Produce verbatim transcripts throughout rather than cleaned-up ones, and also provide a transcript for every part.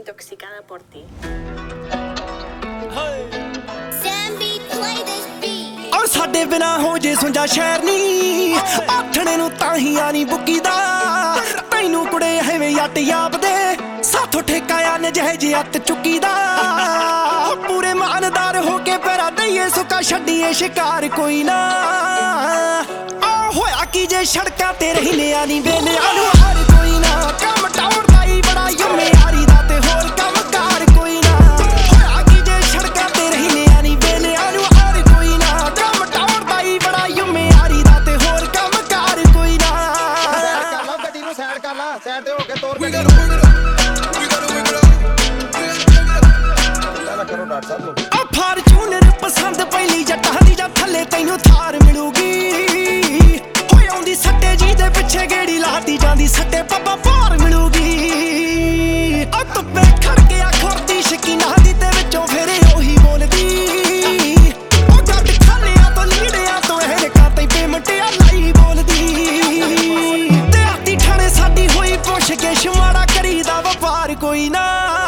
intoxicada por ti. और साडे बिना हो जे सुंजा शहर नी आठने नू ताही आनी बुकी दा तैनू कुड़े हैवे यट याब दे साथों ठेकाया ने जह जे अत चुकी दा पूरे मानदार होके पैरा दईए सुका छड्डीए शिकार कोई ना आ होया की जे सड़कां ते रहने आनी वेले आलू हार कोई ना कम टाउर दा ही बड़ा यम्मे यारी दा ते होर कम कार कोई ना होया की जे सड़कां ते रहने आनी वेले आलू हार कोई ना कम टाउर दा ही बड़ा यम्मे यारी दा ते होर कम कार कोई ना सैड कर ला गड्डी नू सैड कर ला सैड ते हो के तोर गड्डी करो डॉक्टर साहब आ फॉर्च्यूनर पसंद पहली जट्टां दी जा थल्ले तैनू थार मिलूगी होए आउंदी सट्टे जी दे पिछे गेड़ी लाती जांदी सट्टे पप्पा पार मिलूगी आ तुप्पे खड़ के आ खुरदी शकीना दी ते विचों फेरे ओही बोलदी ओ जट खालियां तो लीड़ियां तो एहरकां ते पेमटिया लाई बोलदी ते आती ठाणे साडी होई पुछ के शुमाड़ा करीदा वपार कोई ना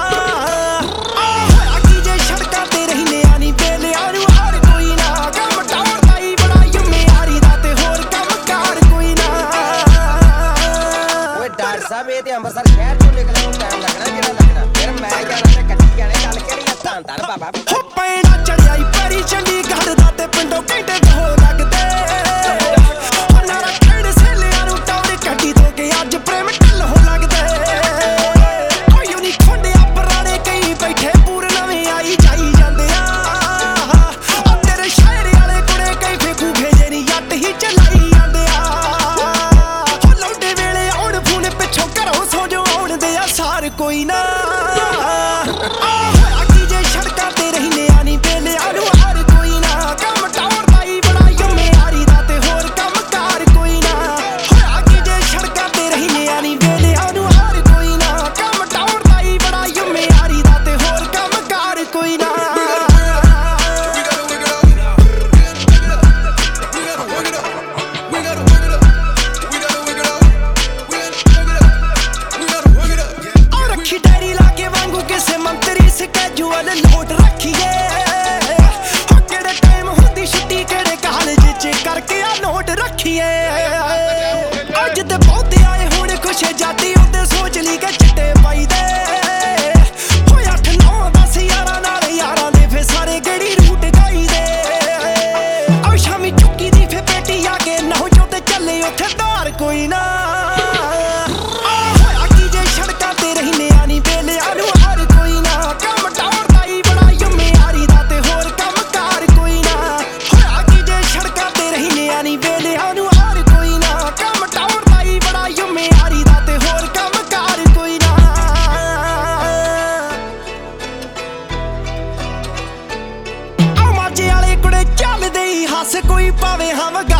साहब ये ते अंबरसर शहर चों निकलने नूं टाइम लगना किहड़ा लगना फिर मैं जाना ते कच्ची जाने गल केड़ी है धन धन बाबा हो पैणा चढ़ियाई परी चंडीगढ़ दा ते पिंडों घंटे हो लगदे हो नारा खेड़ सेलियां नूं टौर कड्डी दो के अज प्रेम ढल हो लगदे ओ यूनी खोंडिया पुराने कई बैठे पूर नवें आई जाई जांदे आ ओ तेरे शायर वाले कुड़े कई फेकू भेजे नी जट ही चलाई जांदे आ हो लौंडे वेले आउण फून पिछों घरों सो जो आउण दे आ सार कोई ना आ होया की जे सड़कां ते रहने आनी वेले आलू हार कोई ना कम टाउर दा ही बड़ा यम्मे यारी दा ते होर कम कार कोई ना होया की जे सड़कां ते रहने आनी वेले आलू हार कोई ना कम टाउर दा ही बड़ा यम्मे यारी दा ते होर कम कार कोई ना रखी डायरी लागे वांगू किसे मंत्री स्केड्यूल नोट रखिए हो केड़े टाइम हुंदी छुट्टी केड़े कॉलेज च करके आ नोट रखिए अज ते बहुते आए हुण खुश जाती ओते सोच ली के चिट्टे पाई दे हो अठ नौ दस यारां नाल यारां दे फे सारे गेड़ी रूट गाई दे ओ शामी चुक्की दी फे पेटी आके नौ जो ते चले उथे धार कोई ना हस कोई पावे हम